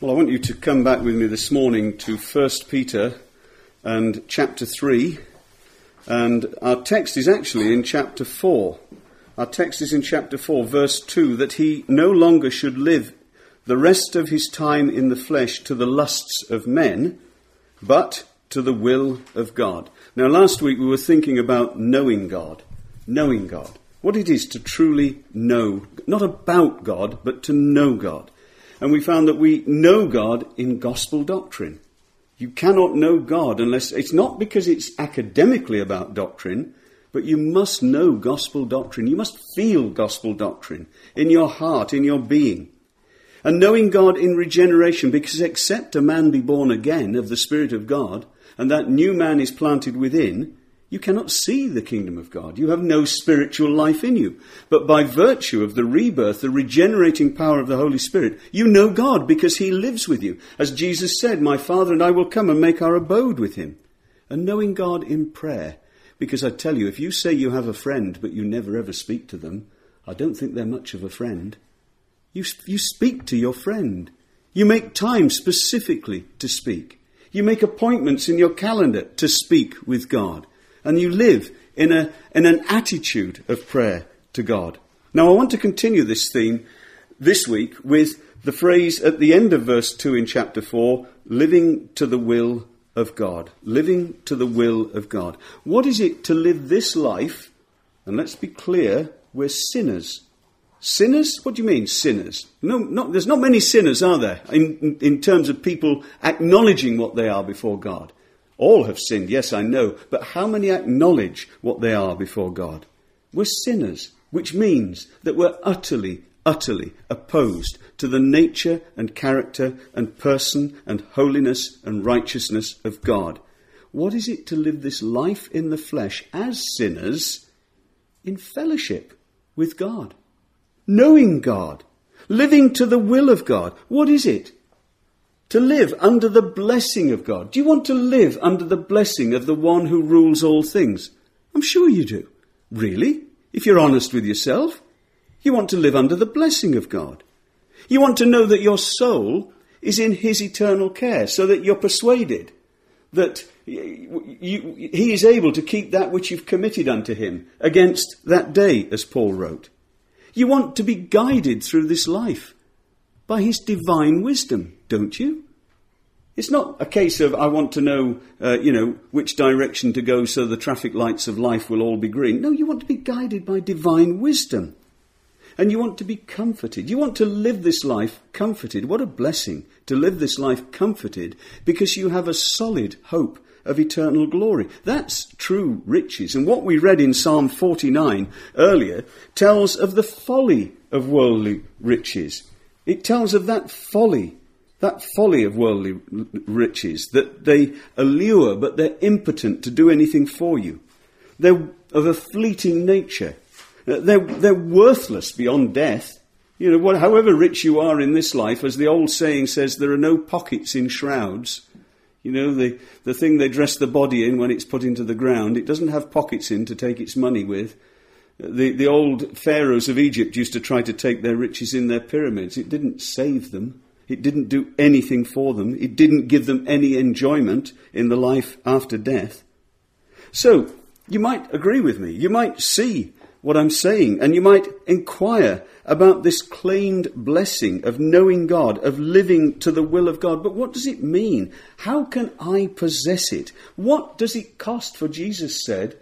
Well, I want you to come back with me this morning to 1 Peter and chapter 3. And our text is actually in chapter 4. Our text is in chapter 4, verse 2, that he no longer should live the rest of his time in the flesh to the lusts of men, but to the will of God. Now, last week we were thinking about knowing God. Knowing God. What it is to truly know, not about God, but to know God. And we found that we know God in gospel doctrine. You cannot know God unless, it's not because it's academically about doctrine, but you must know gospel doctrine. You must feel gospel doctrine in your heart, in your being. And knowing God in regeneration, because except a man be born again of the Spirit of God, and that new man is planted within, you cannot see the kingdom of God. You have no spiritual life in you. But by virtue of the rebirth, the regenerating power of the Holy Spirit, you know God because he lives with you. As Jesus said, my Father and I will come and make our abode with him. And knowing God in prayer. Because I tell you, if you say you have a friend, but you never ever speak to them, I don't think they're much of a friend. You speak to your friend. You make time specifically to speak. You make appointments in your calendar to speak with God. And you live in an attitude of prayer to God. Now, I want to continue this theme this week with the phrase at the end of verse 2 in chapter 4, living to the will of God. Living to the will of God. What is it to live this life? And let's be clear, we're sinners. Sinners? What do you mean, sinners? There's not many sinners, are there, in terms of people acknowledging what they are before God. All have sinned, yes, I know, but how many acknowledge what they are before God? We're sinners, which means that we're utterly, utterly opposed to the nature and character and person and holiness and righteousness of God. What is it to live this life in the flesh as sinners in fellowship with God? Knowing God, living to the will of God. What is it? To live under the blessing of God. Do you want to live under the blessing of the one who rules all things? I'm sure you do. Really? If you're honest with yourself, you want to live under the blessing of God. You want to know that your soul is in his eternal care, so that you're persuaded that he is able to keep that which you've committed unto him against that day, as Paul wrote. You want to be guided through this life by his divine wisdom, don't you? It's not a case of, I want to know, which direction to go so the traffic lights of life will all be green. No, you want to be guided by divine wisdom. And you want to be comforted. You want to live this life comforted. What a blessing to live this life comforted because you have a solid hope of eternal glory. That's true riches. And what we read in Psalm 49 earlier tells of the folly of worldly riches. It tells of that folly of worldly riches, that they allure, but they're impotent to do anything for you. They're of a fleeting nature. They're worthless beyond death. However rich you are in this life, as the old saying says, there are no pockets in shrouds. The thing they dress the body in when it's put into the ground, it doesn't have pockets in to take its money with. The old pharaohs of Egypt used to try to take their riches in their pyramids. It didn't save them. It didn't do anything for them. It didn't give them any enjoyment in the life after death. So, you might agree with me. You might see what I'm saying, and you might inquire about this claimed blessing of knowing God, of living to the will of God. But what does it mean? How can I possess it? What does it cost? For Jesus said,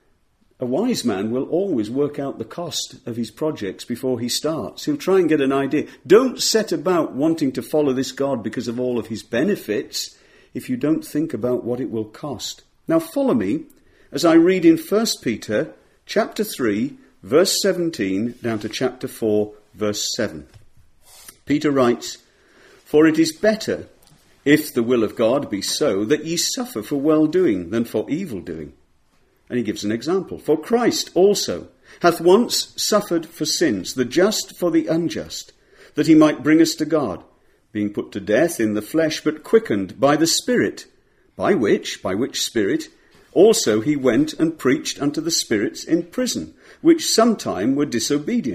a wise man will always work out the cost of his projects before he starts. He'll try and get an idea. Don't set about wanting to follow this God because of all of his benefits if you don't think about what it will cost. Now follow me as I read in 1 Peter chapter 3, verse 17, down to chapter 4, verse 7. Peter writes, "For it is better, if the will of God be so, that ye suffer for well-doing than for evil-doing." And he gives an example. "For Christ also hath once suffered for sins, the just for the unjust, that he might bring us to God, being put to death in the flesh, but quickened by the Spirit, by which Spirit also he went and preached unto the spirits in prison, which sometime were disobedient,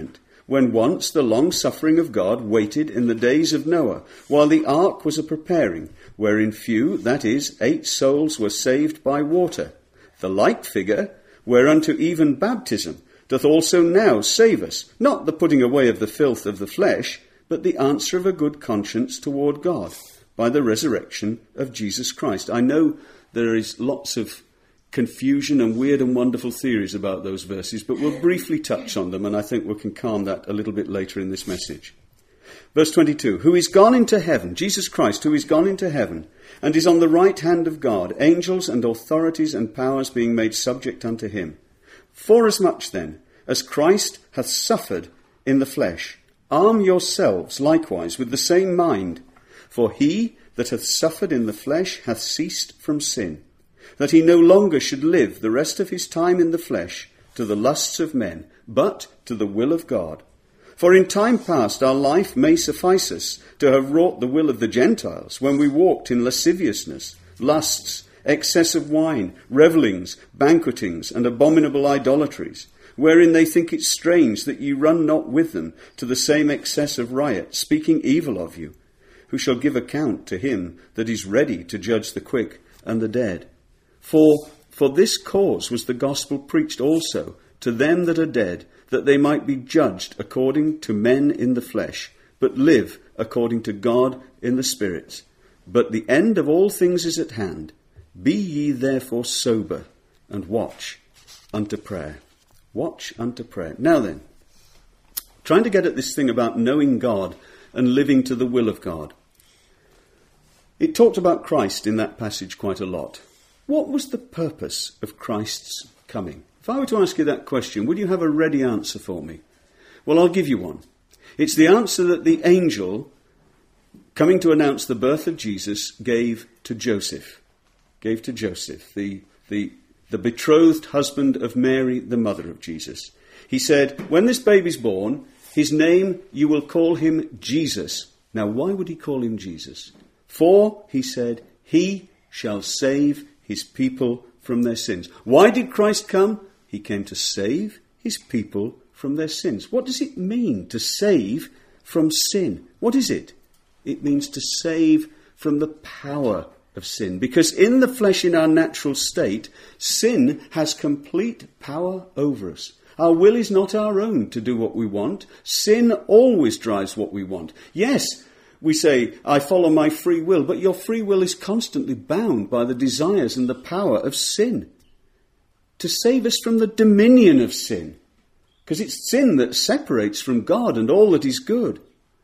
when once the long-suffering of God waited in the days of Noah, while the ark was a-preparing, wherein few, that is, 8 souls, were saved by water. The like figure, whereunto even baptism doth also now save us, not the putting away of the filth of the flesh, but the answer of a good conscience toward God, by the resurrection of Jesus Christ. I know there is lots of confusion and weird and wonderful theories about those verses, but we'll briefly touch on them, and I think we can calm that a little bit later in this message. Verse 22, who is gone into heaven, Jesus Christ, who is gone into heaven, and is on the right hand of God, angels and authorities and powers being made subject unto him. Forasmuch then, as Christ hath suffered in the flesh, arm yourselves likewise with the same mind, for he that hath suffered in the flesh hath ceased from sin, that he no longer should live the rest of his time in the flesh to the lusts of men, but to the will of God. For in time past our life may suffice us to have wrought the will of the Gentiles, when we walked in lasciviousness, lusts, excess of wine, revellings, banquetings, and abominable idolatries, wherein they think it strange that ye run not with them to the same excess of riot, speaking evil of you, who shall give account to him that is ready to judge the quick and the dead. For this cause was the gospel preached also to them that are dead, that they might be judged according to men in the flesh, but live according to God in the Spirit. But the end of all things is at hand. Be ye therefore sober, and watch unto prayer. Watch unto prayer. Now then, trying to get at this thing about knowing God and living to the will of God. It talked about Christ in that passage quite a lot. What was the purpose of Christ's coming? If I were to ask you that question, would you have a ready answer for me? Well, I'll give you one. It's the answer that the angel, coming to announce the birth of Jesus, gave to Joseph. The betrothed husband of Mary, the mother of Jesus. He said, when this baby's born, his name you will call him Jesus. Now, why would he call him Jesus? For, he said, he shall save his people from their sins. Why did Christ come? He came to save his people from their sins. What does it mean to save from sin? What is it? It means to save from the power of sin. Because in the flesh, in our natural state, sin has complete power over us. Our will is not our own to do what we want. Sin always drives what we want. Yes, we say, I follow my free will, but your free will is constantly bound by the desires and the power of sin. To save us from the dominion of sin, because it's sin that separates from God and all that is good.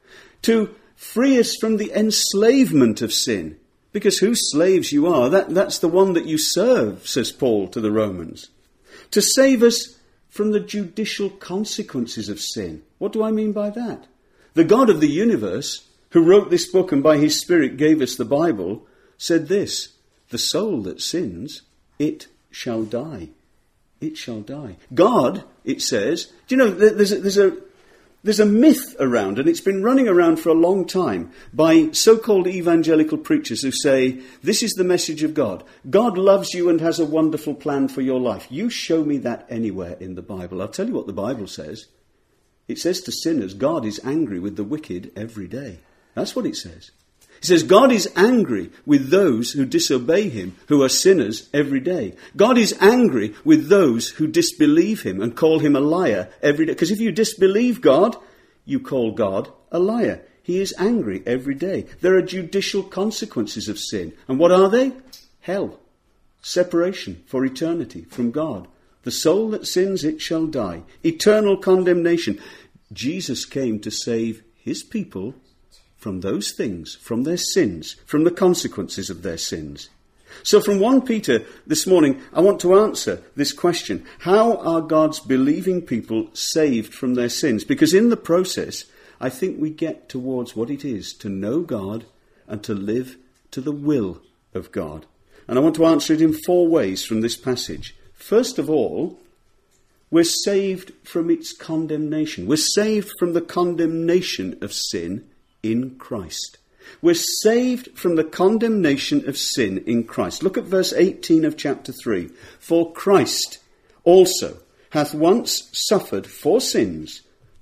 To free us from the enslavement of sin, because whose slaves you are, that's the one that you serve, says Paul to the Romans. To save us from the judicial consequences of sin. What do I mean by that? The God of the universe, who wrote this book and by his Spirit gave us the Bible, said this, the soul that sins, it shall die. It shall die. God, it says, do you know, there's a myth around, and it's been running around for a long time by so-called evangelical preachers who say, this is the message of God. God loves you and has a wonderful plan for your life. You show me that anywhere in the Bible. I'll tell you what the Bible says. It says to sinners, God is angry with the wicked every day. That's what it says. It says God is angry with those who disobey him, who are sinners every day. God is angry with those who disbelieve him and call him a liar every day. Because if you disbelieve God, you call God a liar. He is angry every day. There are judicial consequences of sin. And what are they? Hell. Separation for eternity from God. The soul that sins, it shall die. Eternal condemnation. Jesus came to save his people from those things, from their sins, from the consequences of their sins. So from 1 Peter this morning, I want to answer this question. How are God's believing people saved from their sins? Because in the process, I think we get towards what it is to know God and to live to the will of God. And I want to answer it in 4 ways from this passage. First of all, we're saved from its condemnation. We're saved from the condemnation of sin in Christ. We're saved from the condemnation of sin in Christ. Look at verse 18 of chapter 3. For Christ also hath once suffered for sins,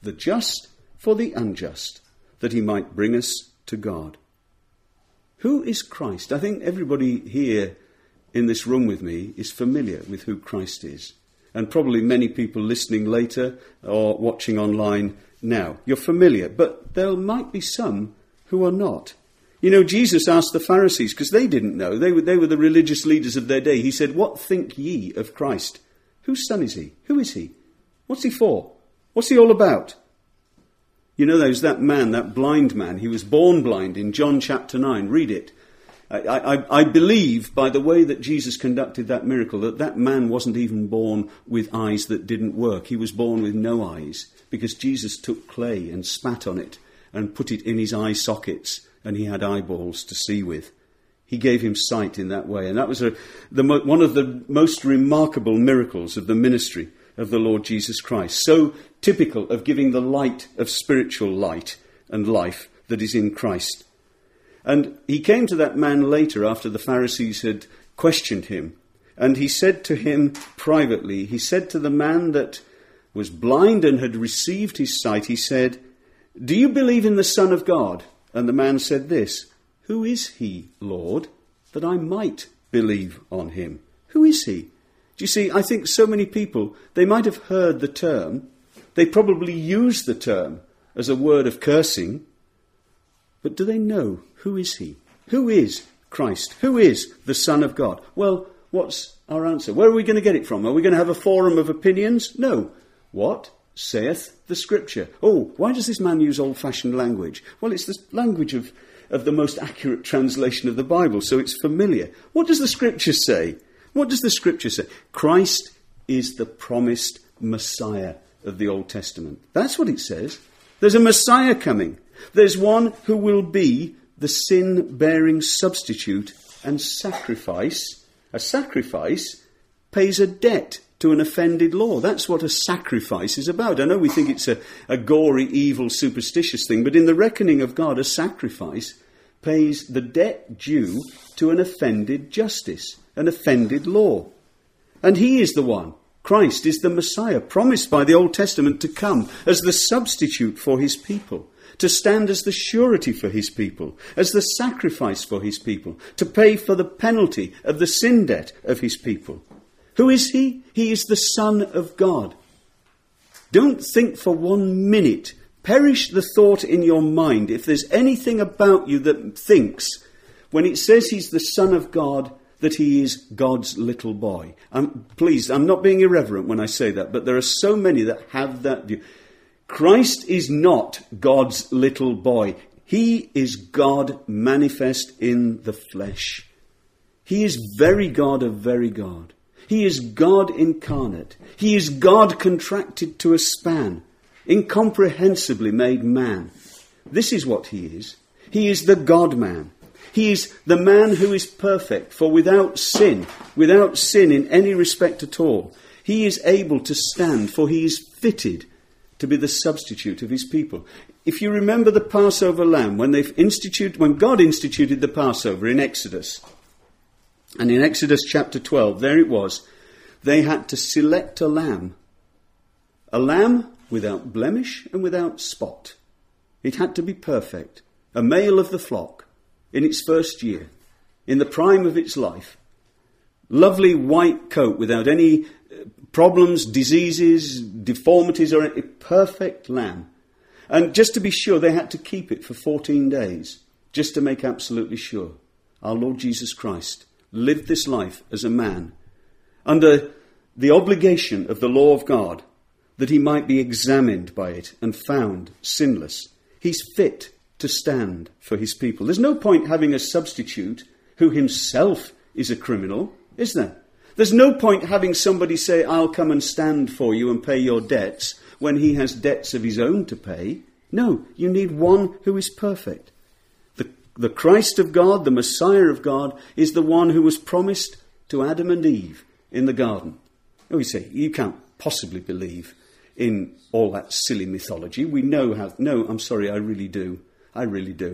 the just for the unjust, that he might bring us to God. Who is Christ? I think everybody here in this room with me is familiar with who Christ is. And probably many people listening later or watching online now. You're familiar, but there might be some who are not. You know, Jesus asked the Pharisees, because they didn't know. They were the religious leaders of their day. He said, "What think ye of Christ? Whose son is he? Who is he? What's he for? What's he all about?" You know, there's that man, that blind man. He was born blind in John chapter 9. Read it. I believe, by the way that Jesus conducted that miracle, that man wasn't even born with eyes that didn't work. He was born with no eyes, because Jesus took clay and spat on it and put it in his eye sockets, and he had eyeballs to see with. He gave him sight in that way. And that was one of the most remarkable miracles of the ministry of the Lord Jesus Christ. So typical of giving the light of spiritual light and life that is in Christ. And he came to that man later after the Pharisees had questioned him. And he said to him privately, he said to the man that was blind and had received his sight, he said, "Do you believe in the Son of God?" And the man said this, "Who is he, Lord, that I might believe on him?" Who is he? Do you see, I think so many people, they might have heard the term, they probably use the term as a word of cursing, but do they know who is he? Who is Christ? Who is the Son of God? Well, what's our answer? Where are we going to get it from? Are we going to have a forum of opinions? No. What saith the Scripture? Oh, why does this man use old-fashioned language? Well, it's the language of the most accurate translation of the Bible, so it's familiar. What does the Scripture say? What does the Scripture say? Christ is the promised Messiah of the Old Testament. That's what it says. There's a Messiah coming. There's one who will be the sin-bearing substitute and sacrifice. A sacrifice pays a debt to an offended law. That's what a sacrifice is about. I know we think it's a gory, evil, superstitious thing, but in the reckoning of God, a sacrifice pays the debt due to an offended justice, an offended law. And he is the one. Christ is the Messiah, promised by the Old Testament to come as the substitute for his people, to stand as the surety for his people, as the sacrifice for his people, to pay for the penalty of the sin debt of his people. Who is he? He is the Son of God. Don't think for 1 minute, perish the thought in your mind, if there's anything about you that thinks, when it says he's the Son of God, that he is God's little boy. Please, I'm not being irreverent when I say that, but there are so many that have that view. Christ is not God's little boy. He is God manifest in the flesh. He is very God of very God. He is God incarnate. He is God contracted to a span, incomprehensibly made man. This is what he is. He is the God-man. He is the man who is perfect, for without sin in any respect at all, he is able to stand, for he is fitted to be the substitute of his people. If you remember the Passover lamb, when God instituted the Passover in Exodus, and in Exodus chapter 12, there it was, they had to select a lamb without blemish and without spot. It had to be perfect, a male of the flock, in its first year, in the prime of its life. Lovely white coat without any problems, diseases, deformities, or a perfect lamb. And just to be sure, they had to keep it for 14 days, just to make absolutely sure. Our Lord Jesus Christ lived this life as a man, under the obligation of the law of God, that he might be examined by it and found sinless. He's fit to stand for his people. There's no point having a substitute who himself is a criminal, is there? There's no point having somebody say, "I'll come and stand for you and pay your debts," when he has debts of his own to pay. No, you need one who is perfect. The Christ of God, the Messiah of God, is the one who was promised to Adam and Eve in the garden. Oh, you say, you can't possibly believe in all that silly mythology. We know how... No, I'm sorry, I really do. I really do.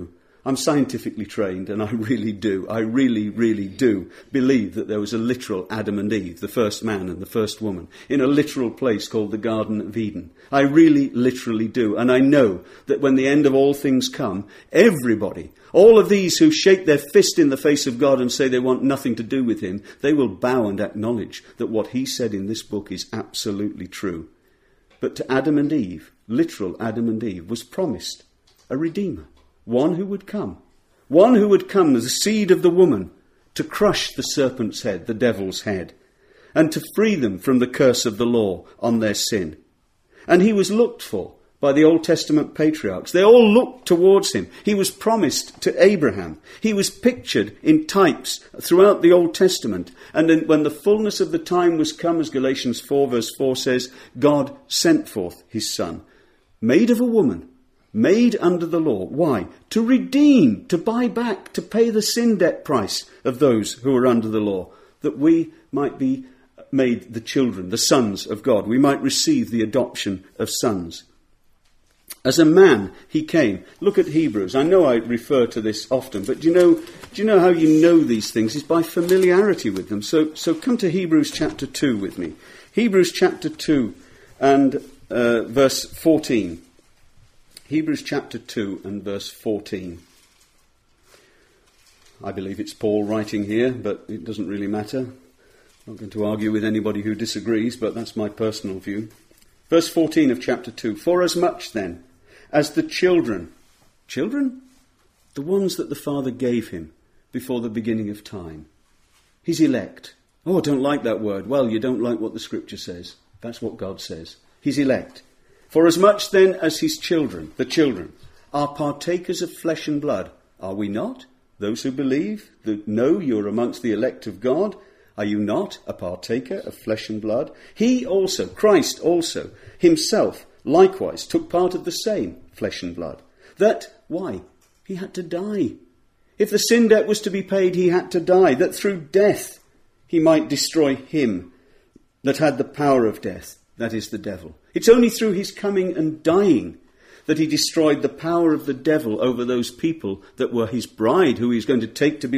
I'm scientifically trained, and I really do believe that there was a literal Adam and Eve, the first man and the first woman, in a literal place called the Garden of Eden. I really, literally do. And I know that when the end of all things come, everybody, all of these who shake their fist in the face of God and say they want nothing to do with him, they will bow and acknowledge that what he said in this book is absolutely true. But to Adam and Eve, literal Adam and Eve, was promised a Redeemer. One who would come as the seed of the woman, to crush the serpent's head, the devil's head, and to free them from the curse of the law on their sin. And he was looked for by the Old Testament patriarchs. They all looked towards him. He was promised to Abraham. He was pictured in types throughout the Old Testament. And then when the fullness of the time was come, as Galatians 4 verse 4 says, God sent forth his son, made of a woman, made under the law. Why? To redeem, to buy back, to pay the sin debt price of those who are under the law, that we might be made the children, the sons of God. We might receive the adoption of sons. As a man, he came. Look at Hebrews. I know I refer to this often, but do you know how you know these things? It's by familiarity with them. So come to Hebrews chapter 2 with me. Hebrews chapter 2 and verse 14. Hebrews chapter 2 and verse 14. I believe it's Paul writing here, but it doesn't really matter. I'm not going to argue with anybody who disagrees, but that's my personal view. Verse 14 of chapter 2. For as much then as the children, the ones that the Father gave him before the beginning of time, his elect. Oh, I don't like that word. Well, you don't like what the Scripture says. That's what God says. His elect. For as much then as his children, the children, are partakers of flesh and blood, are we not? Those who believe, that know you're amongst the elect of God, are you not a partaker of flesh and blood? He also, Christ also, himself, likewise, took part of the same flesh and blood. That, why? He had to die. If the sin debt was to be paid, he had to die, that through death he might destroy him that had the power of death, that is the devil. It's only through his coming and dying that he destroyed the power of the devil over those people that were his bride, who he was going to take to be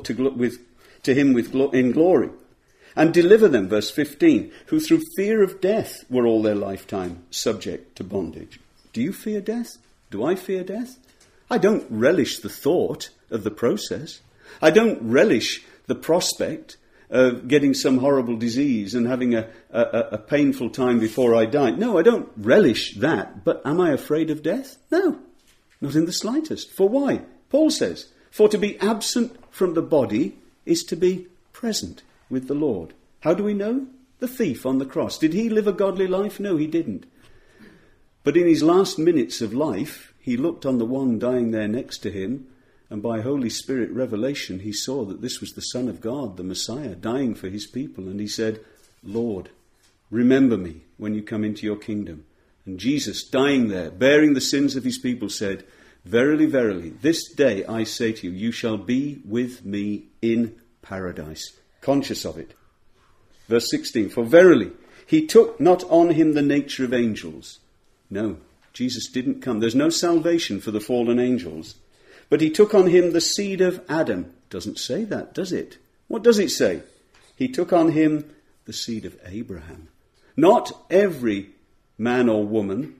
to him in glory, and deliver them, verse 15, who through fear of death were all their lifetime subject to bondage. Do you fear death? Do I fear death? I don't relish the thought of the process. I don't relish the prospect of getting some horrible disease and having a painful time before I die. No, I don't relish that. But am I afraid of death? No, not in the slightest. For why? Paul says, for to be absent from the body is to be present with the Lord. How do we know? The thief on the cross. Did he live a godly life? No, he didn't. But in his last minutes of life, he looked on the one dying there next to him, and by Holy Spirit revelation, he saw that this was the Son of God, the Messiah, dying for his people. And he said, Lord, remember me when you come into your kingdom. And Jesus, dying there, bearing the sins of his people, said, verily, verily, this day I say to you, you shall be with me in paradise. Conscious of it. Verse 16, for verily, he took not on him the nature of angels. No, Jesus didn't come. There's no salvation for the fallen angels. But he took on him the seed of Adam. Doesn't say that, does it? What does it say? He took on him the seed of Abraham. Not every man or woman,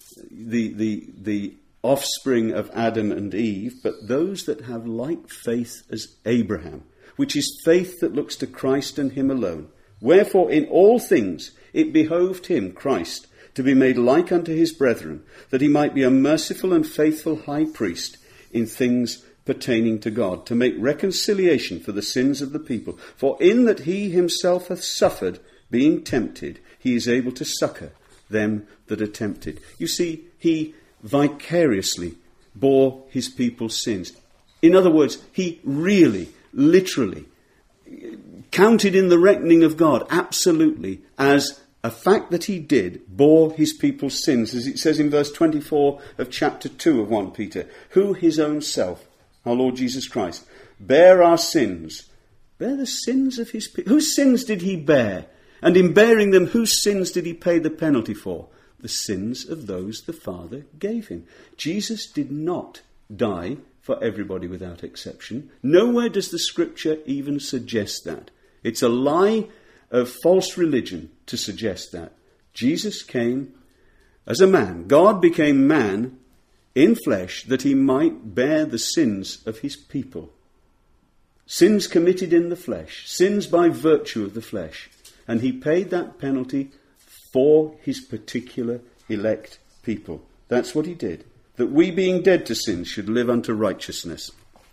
the offspring of Adam and Eve, but those that have like faith as Abraham, which is faith that looks to Christ and him alone. Wherefore in all things it behoved him, Christ, to be made like unto his brethren, that he might be a merciful and faithful high priest in things pertaining to God, to make reconciliation for the sins of the people. For in that he himself hath suffered, being tempted, he is able to succour them that are tempted. You see, he vicariously bore his people's sins. In other words, he really, literally counted in the reckoning of God absolutely as a fact that he did bore his people's sins, as it says in verse 24 of chapter 2 of 1 Peter, who his own self, our Lord Jesus Christ, bear our sins. Bear the sins of his people. Whose sins did he bear? And in bearing them, whose sins did he pay the penalty for? The sins of those the Father gave him. Jesus did not die for everybody without exception. Nowhere does the Scripture even suggest that. It's a lie of false religion to suggest that. Jesus came as a man. God became man in flesh that he might bear the sins of his people. Sins committed in the flesh, sins by virtue of the flesh. And he paid that penalty for his particular elect people. That's what he did. That we, being dead to sin, should live unto righteousness.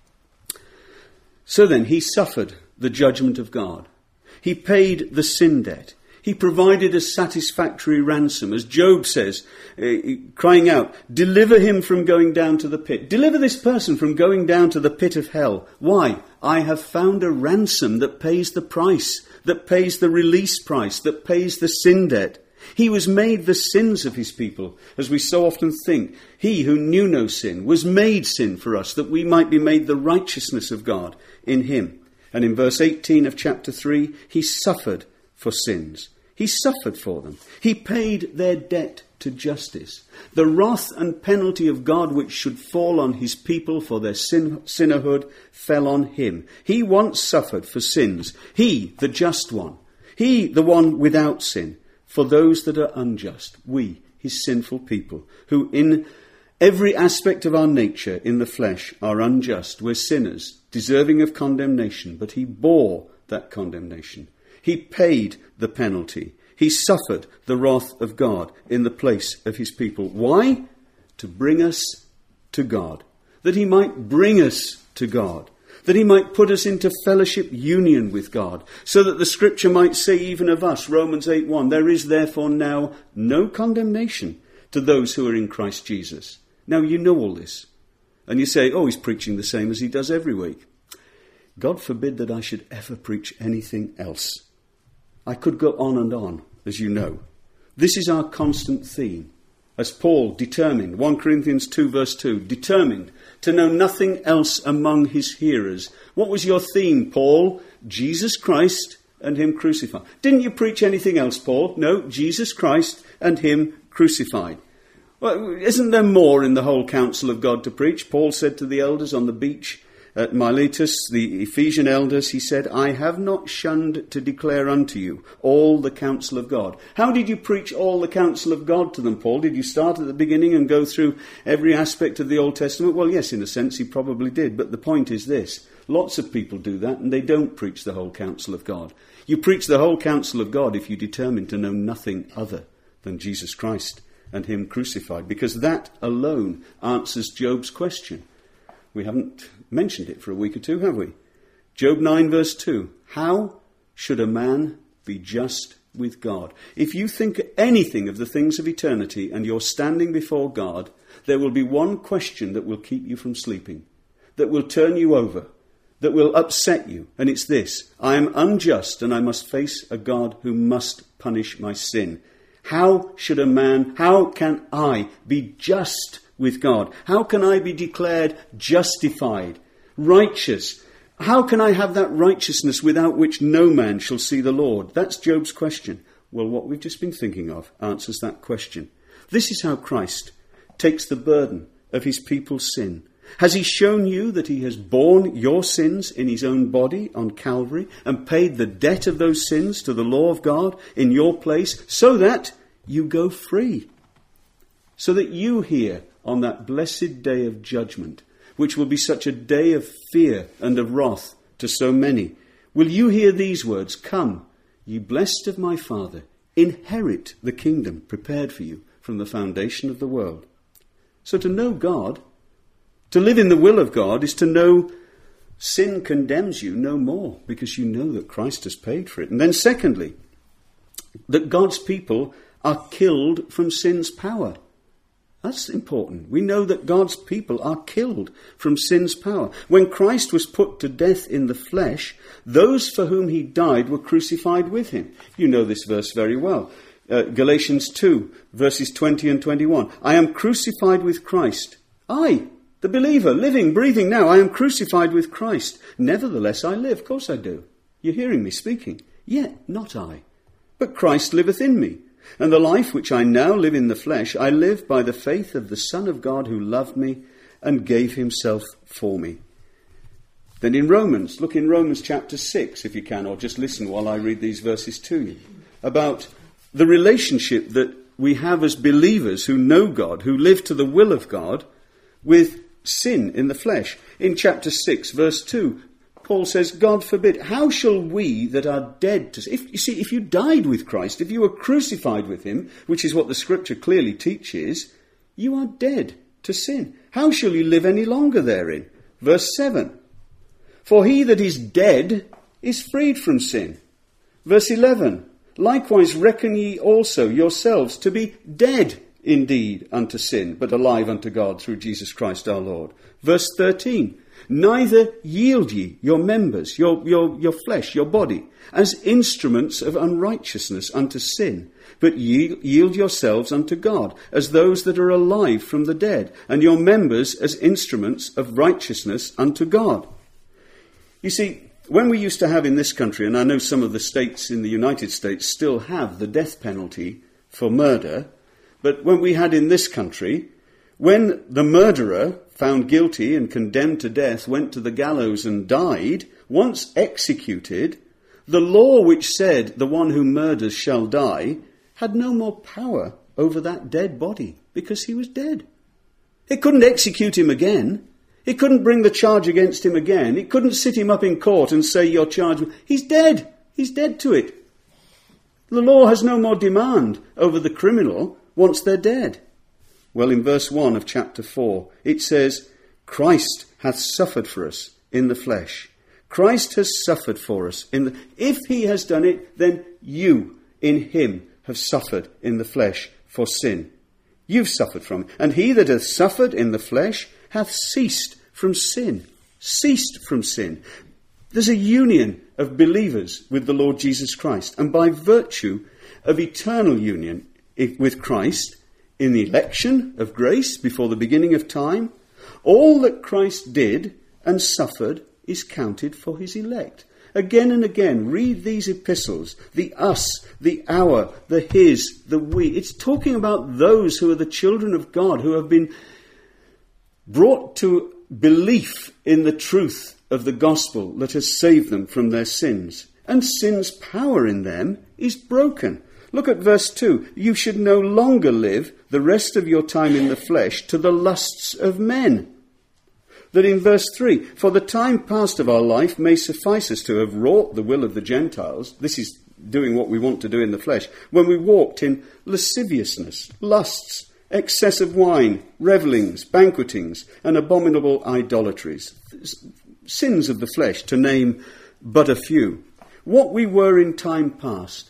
So then, he suffered the judgment of God. He paid the sin debt. He provided a satisfactory ransom, as Job says, crying out, deliver him from going down to the pit. Deliver this person from going down to the pit of hell. Why? I have found a ransom that pays the price, that pays the release price, that pays the sin debt. He was made the sins of his people, as we so often think. He who knew no sin was made sin for us, that we might be made the righteousness of God in him. And in verse 18 of chapter 3, he suffered for sins. He suffered for them. He paid their debt to justice. The wrath and penalty of God which should fall on his people for their sinnerhood fell on him. He once suffered for sins. He, the just one. He, the one without sin. For those that are unjust, we, his sinful people, who in every aspect of our nature in the flesh are unjust. We're sinners, deserving of condemnation, but he bore that condemnation. He paid the penalty. He suffered the wrath of God in the place of his people. Why? To bring us to God. That he might bring us to God. That he might put us into fellowship union with God. So that the Scripture might say even of us, Romans 8:1, there is therefore now no condemnation to those who are in Christ Jesus. Now you know all this. And you say, oh, he's preaching the same as he does every week. God forbid that I should ever preach anything else. I could go on, as you know. This is our constant theme. As Paul determined, 1 Corinthians 2 verse 2, determined to know nothing else among his hearers. What was your theme, Paul? Jesus Christ and him crucified. Didn't you preach anything else, Paul? No, Jesus Christ and him crucified. Well, isn't there more in the whole counsel of God to preach? Paul said to the elders on the beach at Miletus, the Ephesian elders, he said, I have not shunned to declare unto you all the counsel of God. How did you preach all the counsel of God to them, Paul? Did you start at the beginning and go through every aspect of the Old Testament? Well, yes, in a sense, he probably did. But the point is this. Lots of people do that, and they don't preach the whole counsel of God. You preach the whole counsel of God if you determine to know nothing other than Jesus Christ and him crucified, because that alone answers Job's question. We haven't mentioned it for a week or two, have we? Job 9 verse 2. How should a man be just with God? If you think anything of the things of eternity and you're standing before God, there will be one question that will keep you from sleeping, that will turn you over, that will upset you. And it's this: I am unjust and I must face a God who must punish my sin. How can I be just with God? How can I be declared justified, righteous? How can I have that righteousness without which no man shall see the Lord? That's Job's question. Well, what we've just been thinking of answers that question. This is how Christ takes the burden of his people's sin. Has he shown you that he has borne your sins in his own body on Calvary and paid the debt of those sins to the law of God in your place so that you go free? So that you hear on that blessed day of judgment, which will be such a day of fear and of wrath to so many, will you hear these words, come, ye blessed of my Father, inherit the kingdom prepared for you from the foundation of the world. So to know God, to live in the will of God, is to know sin condemns you no more, because you know that Christ has paid for it. And then secondly, that God's people are killed from sin's power. That's important. We know that God's people are killed from sin's power. When Christ was put to death in the flesh, those for whom he died were crucified with him. You know this verse very well. Galatians 2, verses 20 and 21. I am crucified with Christ. I, the believer, living, breathing now, I am crucified with Christ. Nevertheless I live. Of course I do. You're hearing me speaking. Yet not I, but Christ liveth in me. And the life which I now live in the flesh, I live by the faith of the Son of God who loved me and gave himself for me. Then in Romans, look in Romans chapter 6 if you can, or just listen while I read these verses to you, about the relationship that we have as believers who know God, who live to the will of God, with sin in the flesh. In chapter 6, verse 2, Paul says, God forbid, how shall we that are dead to sin? If you died with Christ, if you were crucified with him, which is what the scripture clearly teaches, you are dead to sin. How shall you live any longer therein? Verse 7, for he that is dead is freed from sin. Verse 11, likewise reckon ye also yourselves to be dead indeed unto sin, but alive unto God through Jesus Christ our Lord. Verse 13, neither yield ye your members, your flesh, your body, as instruments of unrighteousness unto sin, but yield yourselves unto God, as those that are alive from the dead, and your members as instruments of righteousness unto God. You see, when we used to have in this country, and I know some of the states in the United States still have the death penalty for murder, but when we had in this country, when the murderer found guilty and condemned to death went to the gallows and died, once executed, the law which said the one who murders shall die had no more power over that dead body because he was dead. It couldn't execute him again. It couldn't bring the charge against him again. It couldn't sit him up in court and say you're charged. He's dead. He's dead to it. The law has no more demand over the criminal once they're dead. Well, in verse 1 of chapter 4, it says, Christ hath suffered for us in the flesh. Christ has suffered for us. If he has done it, then you in him have suffered in the flesh for sin. You've suffered from it. And he that hath suffered in the flesh hath ceased from sin. Ceased from sin. There's a union of believers with the Lord Jesus Christ. And by virtue of eternal union with Christ, in the election of grace before the beginning of time, all that Christ did and suffered is counted for his elect. Again and again, read these epistles, the us, the our, the his, the we. It's talking about those who are the children of God, who have been brought to belief in the truth of the gospel that has saved them from their sins. And sin's power in them is broken. Look at verse 2. You should no longer live the rest of your time in the flesh to the lusts of men. That in verse 3, for the time past of our life may suffice us to have wrought the will of the Gentiles. This is doing what we want to do in the flesh. When we walked in lasciviousness, lusts, excess of wine, revellings, banquetings, and abominable idolatries. Sins of the flesh, to name but a few. What we were in time past,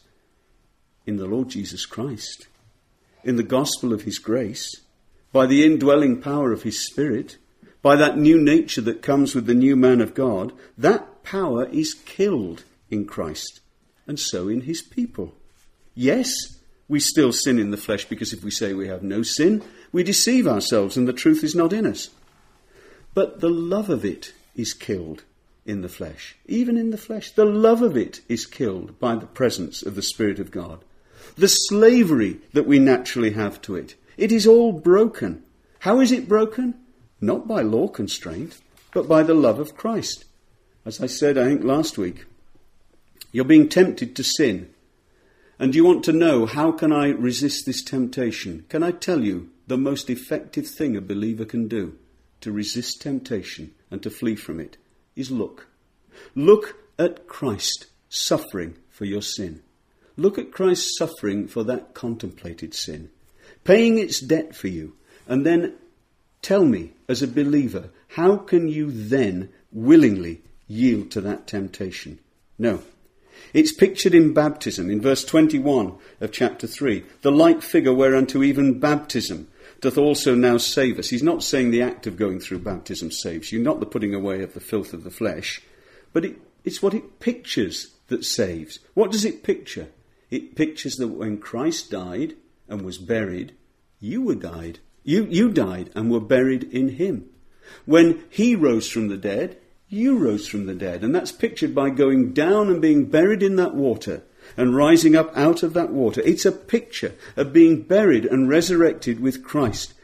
in the Lord Jesus Christ, in the gospel of his grace, by the indwelling power of his Spirit, by that new nature that comes with the new man of God, that power is killed in Christ, and so in his people. Yes, we still sin in the flesh, because if we say we have no sin, we deceive ourselves and the truth is not in us. But the love of it is killed in the flesh. Even in the flesh, the love of it is killed by the presence of the Spirit of God. The slavery that we naturally have to it, it is all broken. How is it broken? Not by law constraint, but by the love of Christ. As I said, I think last week, you're being tempted to sin. And you want to know, how can I resist this temptation? Can I tell you the most effective thing a believer can do to resist temptation and to flee from it is look. Look at Christ suffering for your sin. Look at Christ suffering for that contemplated sin, paying its debt for you, and then tell me, as a believer, how can you then willingly yield to that temptation? No. It's pictured in baptism, in verse 21 of chapter 3. The like figure whereunto even baptism doth also now save us. He's not saying the act of going through baptism saves you, not the putting away of the filth of the flesh, but it's what it pictures that saves. What does it picture? It pictures that when Christ died and was buried, you died. You died and were buried in him. When he rose from the dead, you rose from the dead. And that's pictured by going down and being buried in that water and rising up out of that water. It's a picture of being buried and resurrected with Christ.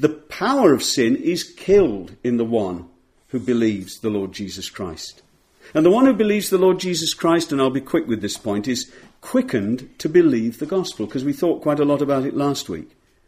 The power of sin is killed in the one who believes the Lord Jesus Christ. And the one who believes the Lord Jesus Christ, and I'll be quick with this point, is quickened to believe the gospel, because we thought quite a lot about it last week.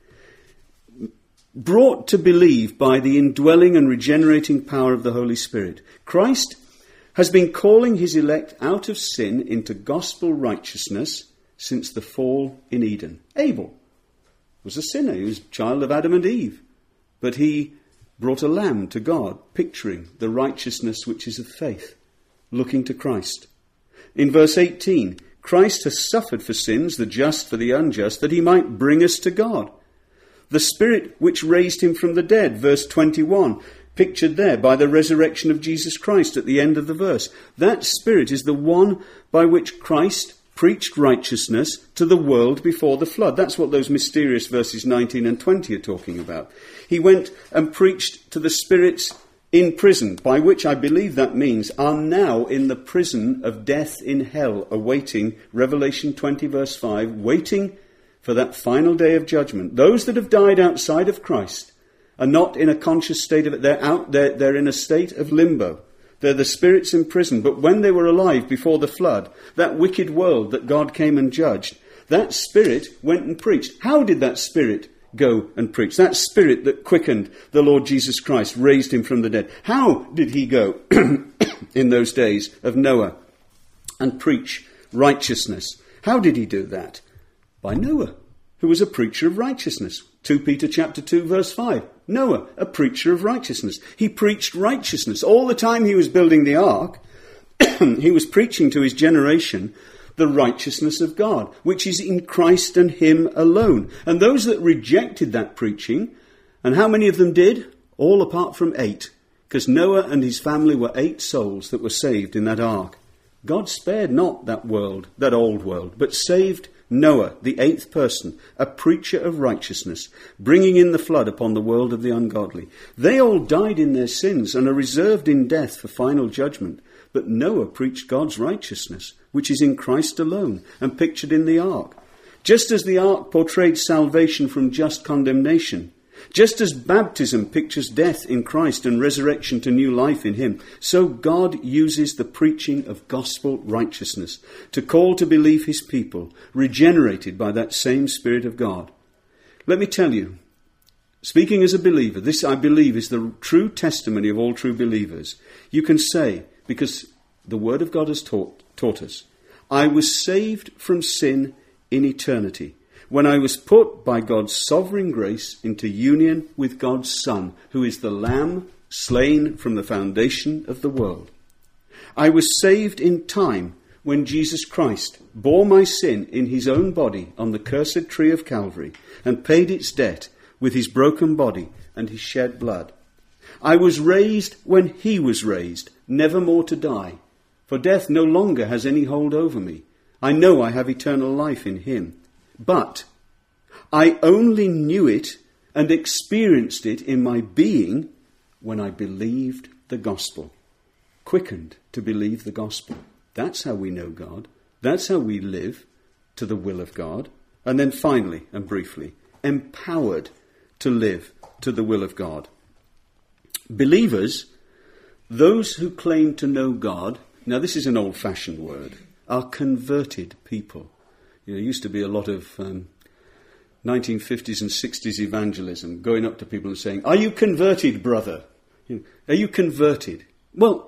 Brought to believe by the indwelling and regenerating power of the Holy Spirit. Christ has been calling his elect out of sin into gospel righteousness since the fall in Eden. Abel was a sinner. He was a child of Adam and Eve. But he brought a lamb to God, picturing the righteousness which is of faith, looking to Christ. In verse 18, Christ has suffered for sins, the just for the unjust, that he might bring us to God. The Spirit which raised him from the dead, verse 21, pictured there by the resurrection of Jesus Christ at the end of the verse. That Spirit is the one by which Christ preached righteousness to the world before the flood. That's what those mysterious verses 19 and 20 are talking about. He went and preached to the spirits in prison, by which I believe that means are now in the prison of death in hell, awaiting, Revelation 20 verse 5, waiting for that final day of judgment. Those that have died outside of Christ are not in a conscious state of it. They're in a state of limbo. They're the spirits in prison. But when they were alive before the flood, that wicked world that God came and judged, that Spirit went and preached. How did that Spirit go and preach? That Spirit that quickened the Lord Jesus Christ, raised him from the dead. How did he go in those days of Noah and preach righteousness? How did he do that? By Noah, who was a preacher of righteousness. 2 Peter chapter 2 verse 5. Noah, a preacher of righteousness. He preached righteousness. All the time he was building the ark, he was preaching to his generation the righteousness of God, which is in Christ and him alone. And those that rejected that preaching, and how many of them did? All apart from 8. Because Noah and his family were 8 souls that were saved in that ark. God spared not that world, that old world, but saved Noah, the 8th person, a preacher of righteousness, bringing in the flood upon the world of the ungodly. They all died in their sins and are reserved in death for final judgment. But Noah preached God's righteousness, which is in Christ alone, and pictured in the ark. Just as the ark portrayed salvation from just condemnation, just as baptism pictures death in Christ and resurrection to new life in him, so God uses the preaching of gospel righteousness to call to believe his people, regenerated by that same Spirit of God. Let me tell you, speaking as a believer, this I believe is the true testimony of all true believers. You can say, because the Word of God has taught us, I was saved from sin in eternity, when I was put by God's sovereign grace into union with God's Son, who is the Lamb slain from the foundation of the world. I was saved in time when Jesus Christ bore my sin in his own body on the cursed tree of Calvary and paid its debt with his broken body and his shed blood. I was raised when he was raised, never more to die, for death no longer has any hold over me. I know I have eternal life in him. But I only knew it and experienced it in my being when I believed the gospel. Quickened to believe the gospel. That's how we know God. That's how we live to the will of God. And then finally and briefly, empowered to live to the will of God. Believers, those who claim to know God, now this is an old-fashioned word, are converted people. There used to be a lot of 1950s and 60s evangelism, going up to people and saying, "Are you converted, brother? Are you converted?" Well,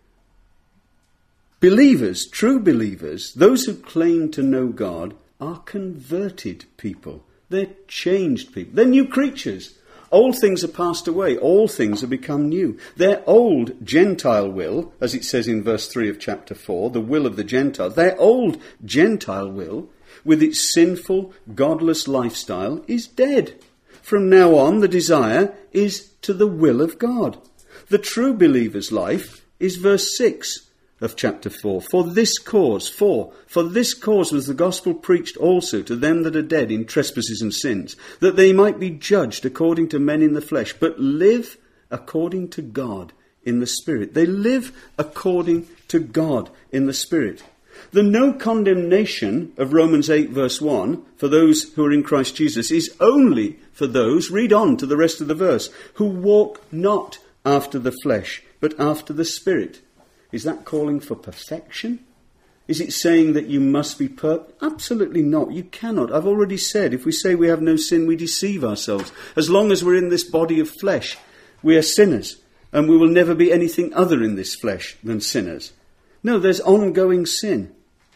believers, true believers, those who claim to know God, are converted people. They're changed people. They're new creatures. Old things are passed away. All things have become new. Their old Gentile will, as it says in verse 3 of chapter 4, the will of the Gentiles, their old Gentile will, with its sinful, godless lifestyle, is dead. From now on, the desire is to the will of God. The true believer's life is verse 6 of chapter 4. For this cause was the gospel preached also to them that are dead in trespasses and sins, that they might be judged according to men in the flesh, but live according to God in the Spirit. They live according to God in the Spirit. The no condemnation of Romans 8 verse 1 for those who are in Christ Jesus is only for those, read on to the rest of the verse, who walk not after the flesh, but after the Spirit. Is that calling for perfection? Is it saying that you must be perfect? Absolutely not. You cannot. I've already said, if we say we have no sin, we deceive ourselves. As long as we're in this body of flesh, we are sinners, and we will never be anything other in this flesh than sinners. No, there's ongoing sin.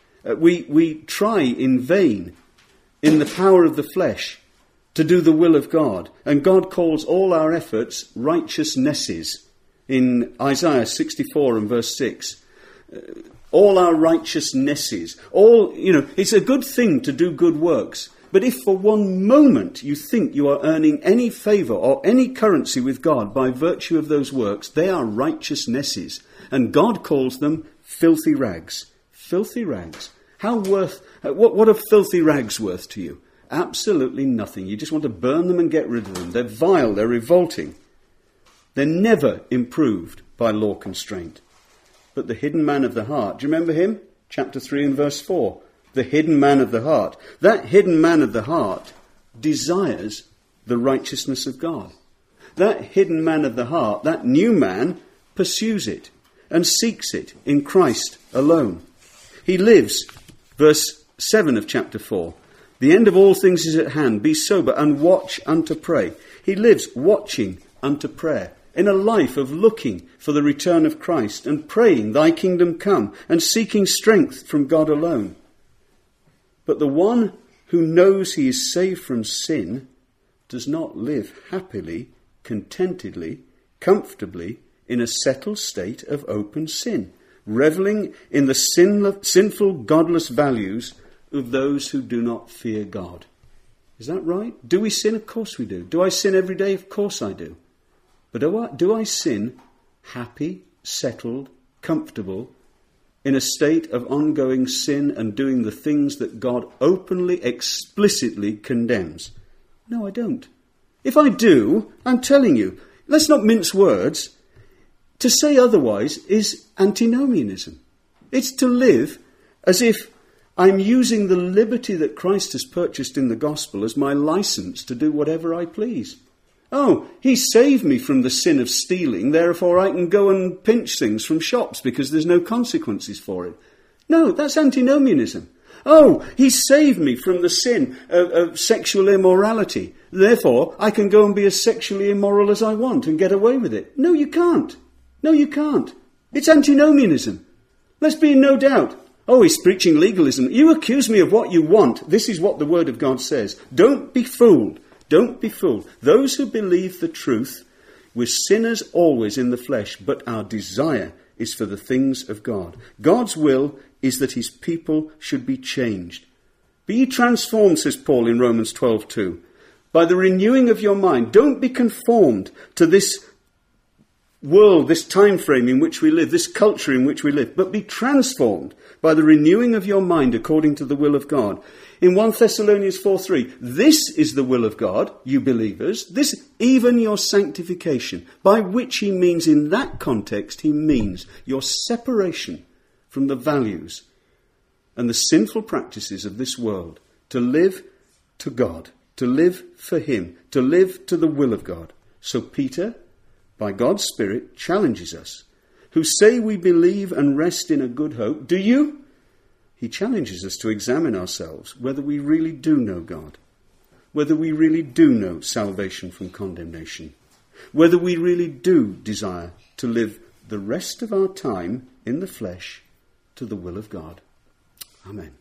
We try in vain, in the power of the flesh, to do the will of God. And God calls all our efforts righteousnesses. In Isaiah 64 and verse 6, all our righteousnesses, it's a good thing to do good works. But if for one moment you think you are earning any favour or any currency with God by virtue of those works, they are righteousnesses. And God calls them filthy rags. Filthy rags. What are filthy rags worth to you? Absolutely nothing. You just want to burn them and get rid of them. They're vile, they're revolting. They're never improved by law constraint. But the hidden man of the heart, do you remember him? Chapter 3 and verse 4. The hidden man of the heart. That hidden man of the heart desires the righteousness of God. That hidden man of the heart, that new man, pursues it and seeks it in Christ alone. He lives, verse 7 of chapter 4, the end of all things is at hand. Be sober and watch unto pray. He lives watching unto prayer, in a life of looking for the return of Christ and praying, thy kingdom come, and seeking strength from God alone. But the one who knows he is saved from sin does not live happily, contentedly, comfortably in a settled state of open sin, reveling in the sinful, godless values of those who do not fear God. Is that right? Do we sin? Of course we do. Do I sin every day? Of course I do. But do I sin happy, settled, comfortable, in a state of ongoing sin and doing the things that God openly, explicitly condemns? No, I don't. If I do, I'm telling you, let's not mince words. To say otherwise is antinomianism. It's to live as if I'm using the liberty that Christ has purchased in the gospel as my license to do whatever I please. Oh, he saved me from the sin of stealing, therefore I can go and pinch things from shops because there's no consequences for it. No, that's antinomianism. Oh, he saved me from the sin of sexual immorality, therefore I can go and be as sexually immoral as I want and get away with it. No, you can't. No, you can't. It's antinomianism. Let's be in no doubt. Oh, he's preaching legalism. You accuse me of what you want. This is what the Word of God says. Don't be fooled. Don't be fooled. Those who believe the truth, we're sinners always in the flesh, but our desire is for the things of God. God's will is that his people should be changed. Be ye transformed, says Paul in Romans 12:2, by the renewing of your mind. Don't be conformed to this world, this time frame in which we live, this culture in which we live, but be transformed by the renewing of your mind according to the will of God. In 1 Thessalonians 4:3, this is the will of God, you believers, this even your sanctification, by which he means, in that context, he means your separation from the values and the sinful practices of this world, to live to God, to live for him, to live to the will of God. So Peter, by God's Spirit, challenges us, who say we believe and rest in a good hope. Do you? He challenges us to examine ourselves, whether we really do know God, whether we really do know salvation from condemnation, whether we really do desire to live the rest of our time in the flesh to the will of God. Amen.